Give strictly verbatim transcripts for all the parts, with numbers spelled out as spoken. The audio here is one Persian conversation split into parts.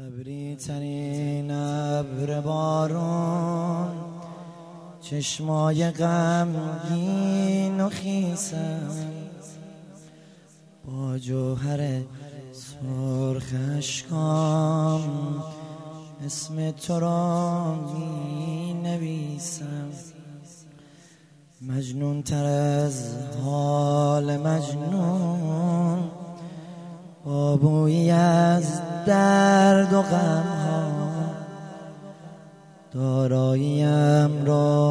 ابری ترین ابر بارون، چشمای غمگین و خیسم، با جوهر سرخ اشکام اسم تو را می نویسم. مجنون تر از حال مجنون، با بویی از درد و غم ها، داراییم را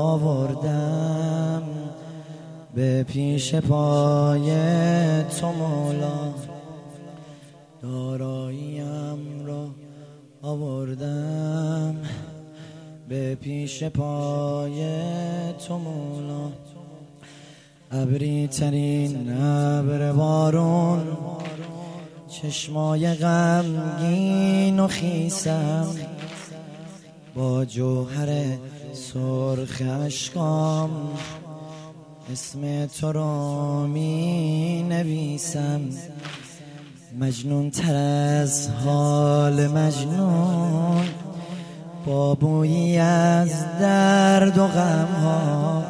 آوردم به پیش پای تو مولا. داراییم را آوردم به پیش پای تو مولا. ابری ترین ابر بارون، چشمای غمگین و خیسم، با جوهر سرخ اشکام اسم تو را می نویسم. مجنون تر از حال مجنون، با بویی از درد و غم ها،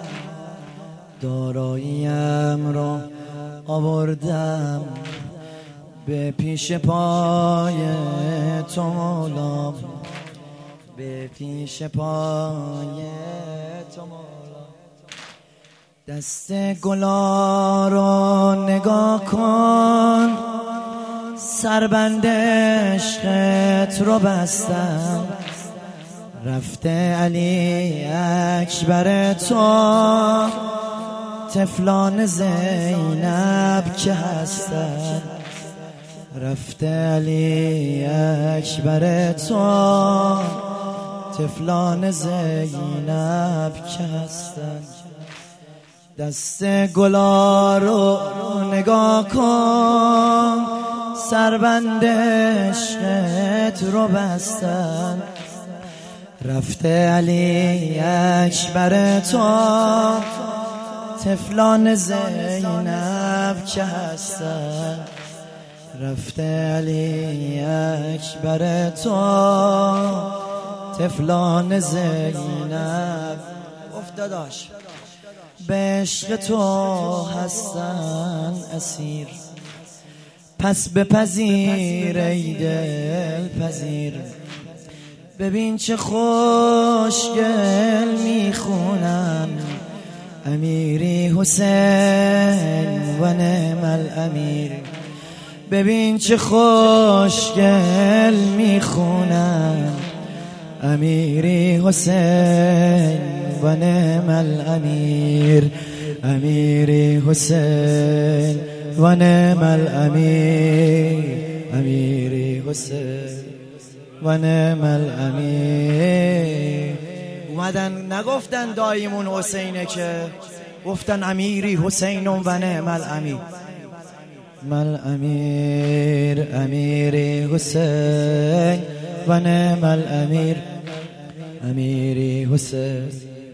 داراییم را آوردم به پیش پای تو مولا. به پیش پای تو مولا. دست گلا رو نگاه کن، سربند عشقت رو بستم. رفته علی اکبر تو، طفلان زینب که هستن. رفته علی اکبر تو، طفلان زینب که هستن. دست گلا رو نگاه کن، سربند عشقت رو بستن. رفته علی اکبر تو، طفلان زینب که هستن. رفته علی اکبر تو، طفلان زینب. افتاداش به عشق تو هستن اسیر، پس بپذیر ای دل پذیر. ببین چه خوشگل میخونن، امیری حسین و نعم الامیر. ببین چه خوشگل میخونن، امیری حسین و نعم الامیر. امیری حسین و نعم الامیر. امیری حسین و نعم الامیر. اومدن نگفتن دایمون حسینه، که گفتن امیری حسین و نعم الامیر. مل امیر امیری حسین و نعم الامیر. امیری حسین.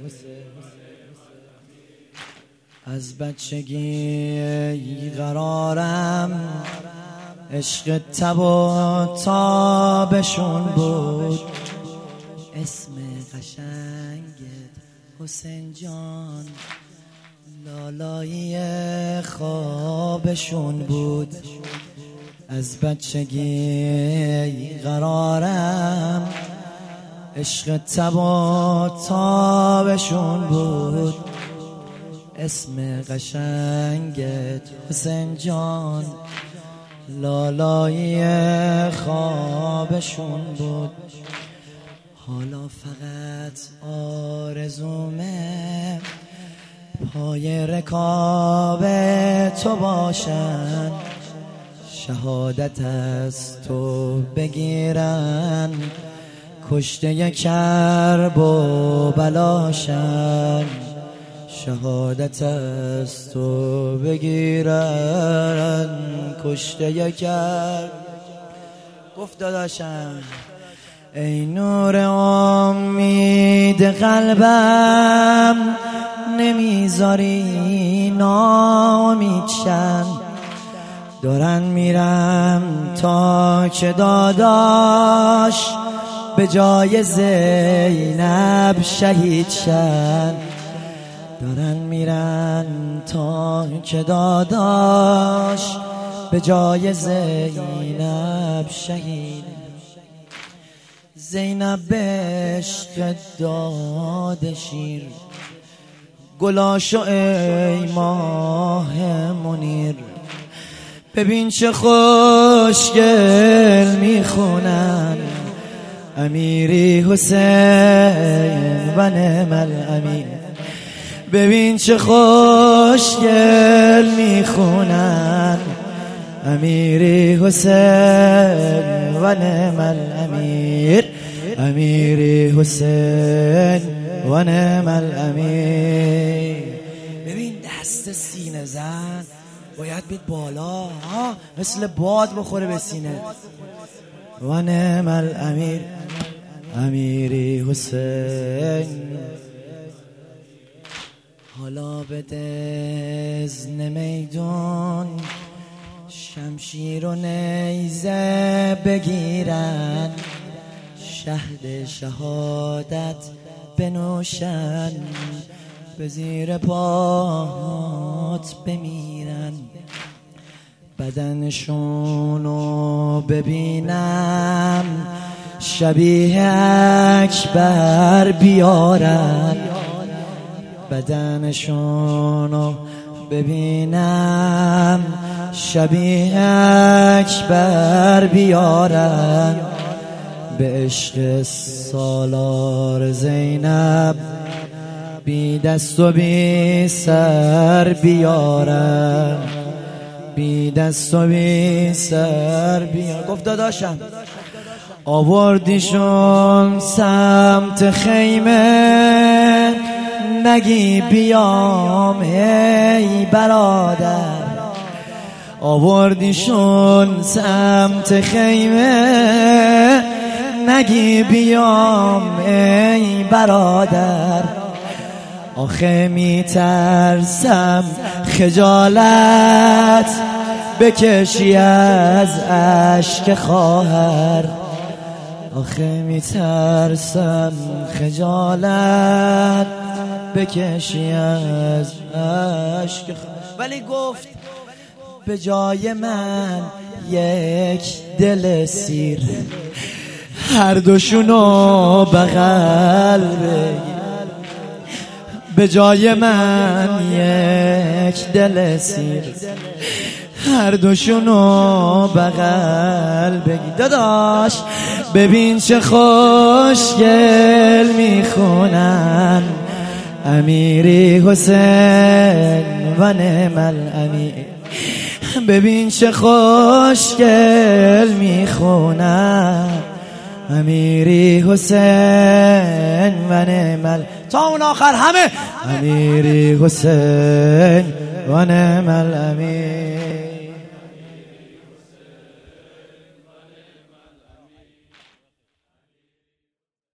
از بچگی قرارم عشق تب و تابشون بود. اسم قشنگت حسین جان، لالایی خوابشون بود. از بچگی قرارم عشق تب و تابشون بود. اسم قشنگت حسین جان، لالایی خوابشون بود. حالا فقط آرزومه پای رکاب تو باشن، شهادت از تو بگیرن، کشته کرب و بلاشن. شهادت از تو بگیرن، کشته کرب. گفت داداشم ای نور امید قلبم، نمیذاری ناامید شم. دارن میرم تا که داداش به جای زینب شهید شن. دارن میرن تا که داداش به جای زینب شهید. زینب به عشق داد شیر، گلاشو ای ماه منیر. ببین چه خوشگل میخونن امیری حسین و نعم الامیر. ببین چه خوشگل میخونن امیری حسین و نعم الامیر. امیری حسین و نعم الامیر. ببین دست سینه زن باید بید بالا ها، مثل باد بخوره به سینه. و نعم الامیر امیری حسین. حالا به دزن میدون شمشیر و نیزه بگیرن، شهد شهادت بنوشن، به زیر پات بمیرن. بدنشونو ببینم شبیه اکبر بیارن. بدنشونو ببینم شبیه اکبر بیارن. به عشق سالار زینب بی دست و بی سر بیارن. بی دست و بی سر بیارن. گفت داداشم آوردیشون سمت خیمه، نگی بیام ای برادر. آوردیشون سمت خیمه، نگی بیام ای برادر. آخه می ترسم خجالت بکشی از اشک خواهر. آخه می ترسم خجالت بکشی از اشک خواهر. ولی گفت به جای من یک دل سیر، هر دوشونو بغل بگیر. به جای من یک دل سیر، هر دوشونو بغل بگیر. داداش ببین چه خوشگل میخونن امیری حسین و نعم الامیر. ببین چه خوشگل میخونن امیری حسین و نعم ال... تا اون آخر همه امیری حسین و نعم الامیر.